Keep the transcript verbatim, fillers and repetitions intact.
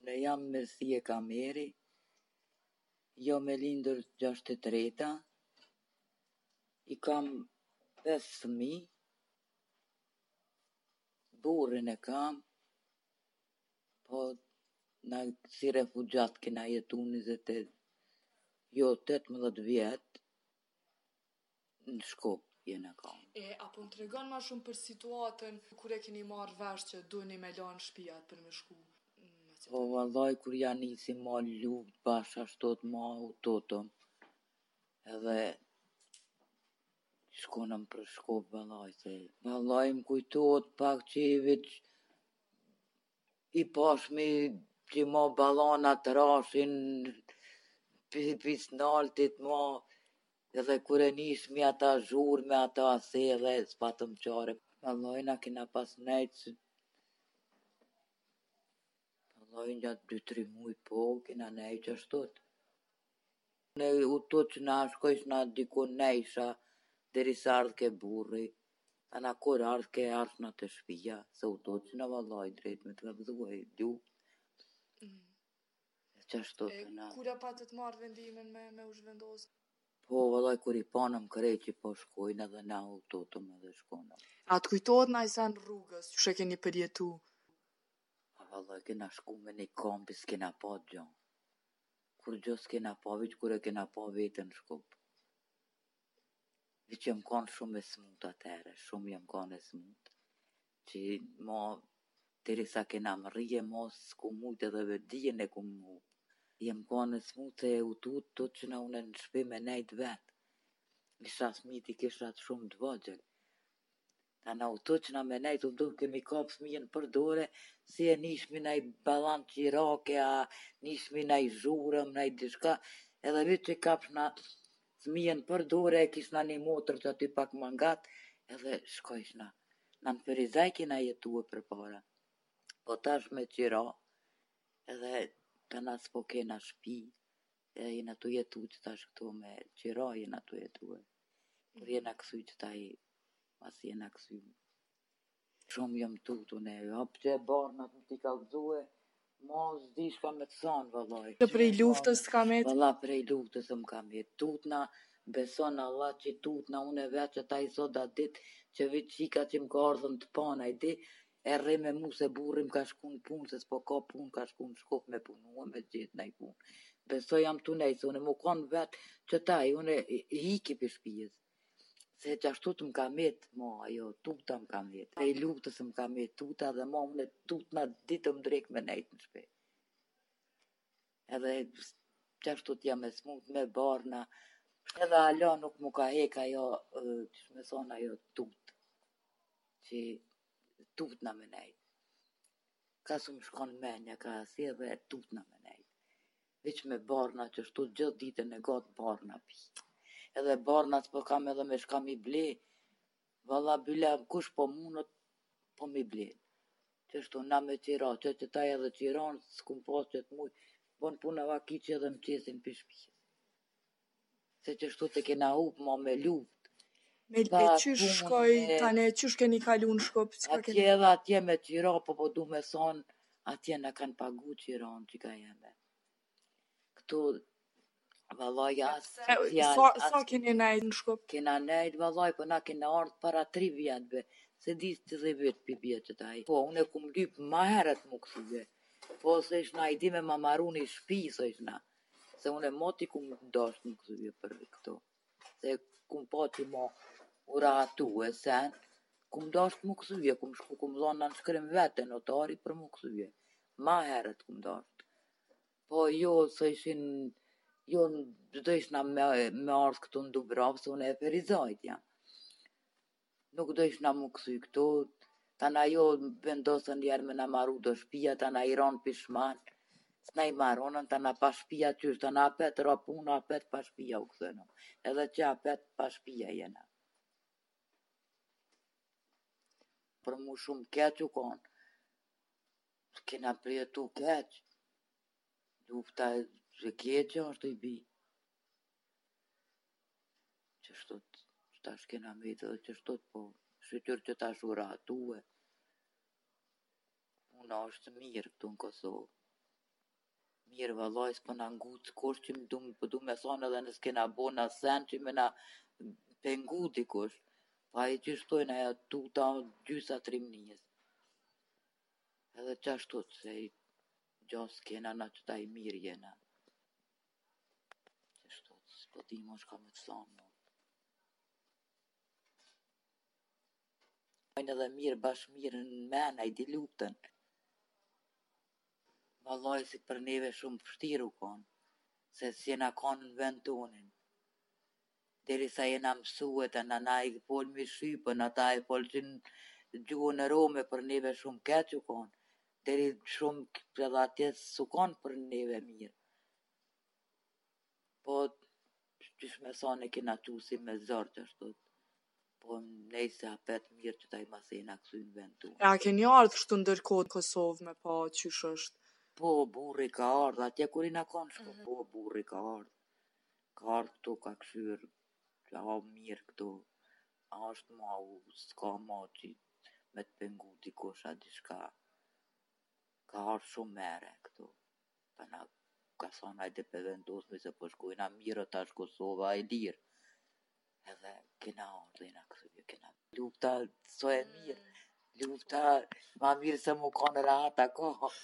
Ne jam me si e Kameri, jo me lindër gjashtë e treta, i kam pesë fëmi, burrin e kam, po na si refugjat kena jetu njëzet e, jo tetëmbëdhjetë vjet, në Shkup jena kam. E, apo më tregon ma shumë për situatën kur e keni marrë vesh që doni me lanë shtëpiat për me shku? Po vallaj kur ja nisi ma luft bash ashtot ma u totëm, edhe shkonëm për Shkup vallaj se vallaj m'kujtohet pak që i veç i pashmi që ma ballonat rashin pisnaltit ma, edhe kur e nishmi ata zhurë me ata aselle s'patëm qare. Vallaj na kena pas nejt vallaj gjatë dy tri muj po kena nejt ashtot. Ne u tut që na shkojshna dikun nejsha deri sa ardh ke burri, ana kur ardh ke ardhna te shtëpia, se u toqna vallaj drejt me t'kallzu e luft. Mm. Qashtu E, na. kur e patët marrë vendimin me, me u zhvendos? Po vallaj kur i panëm krejt që po shkojnë edhe na u totëm edhe shkonëm. A të kujtohet na i sen rrugës, që shë keni përjetu? A vallaj kena shku me një kampi s'kena pa gjo. Kur gjo s'kena pa, veç kur e kena pa vetën në Shkup. Veç jem kanë shumë e smut atere, shumë jem kanë e smut. Që ma, deri sa kena më rrije, ma s'ku mujt edhe vedijen e ku mu. Jem kanë e smut se u tut, tut që na une në shpi me nejt vet. Isha smiti kisha të shumë të vogjel. Ta na u tut që na me nejt, u duh kemi kap fëmijen për dore, si e nishmi nej balan qirake, a nishmi nej zhurëm, nej dishka, edhe veç që kapshna fëmijen për dore, e kishna një motër që aty pak mangat, edhe shkojshna. Na në Ferizaj kena jetu e për para. Po tash me qira, edhe ta na s'po kena shpi, e jena tu jetu që tash këtu me qira jena tu jetu e. Kur jena kësuj që ta i, mas jena kësuj. Shumë jam tutu ne, hap që e barna të t'i kallzue, ma s'di shka me të thanë vallaj. Që prej luftës t'ka met? Valla prej luftës m'ka met. Tutna, beson Allah që tutna, une veç që ta i sot da dit, që veç qika që m'ka ardhën të pana i di, e rri me mu se burri m'ka shku në punë, se s'po ka punë, ka shku në Shkup me punu, me gjithë nej punë. Besoj jam tu nej, se une mu kanë vetë që taj, une i hiki për shpijes. Se që ashtu të m'ka met, ma, ajo, tuta m'ka met. Prej luftës m'ka met tuta dhe ma une tutna ditë më drek me nejt në shpi. Edhe që ashtu t'jam e smut me barna, edhe ala nuk mu ka hek ajo, që me thonë ajo tut, që tutna me nejt. Ka su më shkon menja, ka si edhe tutna me nejt. Veç me barna që ashtu gjithë ditën e gatë barna pi. Edhe barna s'po kam edhe me shka mi ble, valla byle kush po munët, po mi ble. Qështu na me qira, që që taj edhe qiran, s'kum pas që t'muj, bon puna vaki që edhe më qesin për shpijës. Se qështu të kena hup ma me luft. Me e qysh shkoj tane, qysh keni kalu në Shkup? Atje edhe atje me qira, po po du me thonë, atje na kanë pagu qiran që ka jeme. Këtu, vallaj, as social... Sa, sa keni nejt në Shkup? Kena nejt, vallaj, po na kena ardhë para tri vjetëve, se di që dhe vetë pi bjetë taj. Po, une kum lyp ma heret mu kësuje, po se ishna i di me ma maru një shpi, se ishna, se une moti kum dasht mu kësuje për këto, se kum pa që ma ura atu e sen, kum dasht mu kësuje, kum shku kum dhona në shkrim vete notari për mu kësuje, ma heret kum dasht. Po jo, se ishin, jo, gjdo ishna me, me ardhë këtu në Dubravë, se une e Ferizajt jam. Nuk do ishna mu kësuj këtu, ta na jo vendosën njerë me na maru do shpia, ta na i ranë pishman, s'na i maronën, ta na pa shpia qysh, ta na apet rapuna, apet pa shpia u këthënëm, edhe që apet pa shpia jena. Për mu shumë keq u konë, kena prijetu keq, lufta e keqja është i bi. Qështot, tash kena me të dhe qështot, po shqyqyr që tash ura atue, puna është mirë këtu në Kosovë. mirë vallaj s'po na nguc kush që du, po du me thonë edhe nëse kena bo na sen që me na pengu dikush. Pa i që shtojnë aja tuta gjysa trimnijës. Edhe qashtu se i gjas kena na që ta i mirë jena. Qashtu, s'po di mo shka me të thonë. Majnë edhe mirë bash mirë në mena i di lupten. Vallaj si për neve shumë vështirë u konë, se s'jena konë në vend tonin. Deri sa jena mësue të na na i pol mi shqypën, ata i pol që në gjuhën e Rome për neve shumë keq u konë. Deri shumë edhe atje s'u konë për neve mirë. Po, qysh me thonë e kena qu si me zërë qashtu. Po nejse hapet mirë që ta i masena kësy në vend tonin. A keni ardhë kështu ndërkohë në Kosovë me pa qysh është? Po, burri ka ardhë, atje kur i na konë shko, po, burri ka ardhë. Ka ardhë këtu, ka këshyrë, që a mirë këtu. A është ma u, s'ka ma që me të pengu dikush a dishka. Ka ardhë shumë mere këtu. Pa na ka thonë hajde pe vendosmi se po shkojna mirë tash Kosova e lirë. Edhe kena ardhë i na kësë, kena lufta, so e mirë. Lufta, ma mirë se mu kanë rahat ako.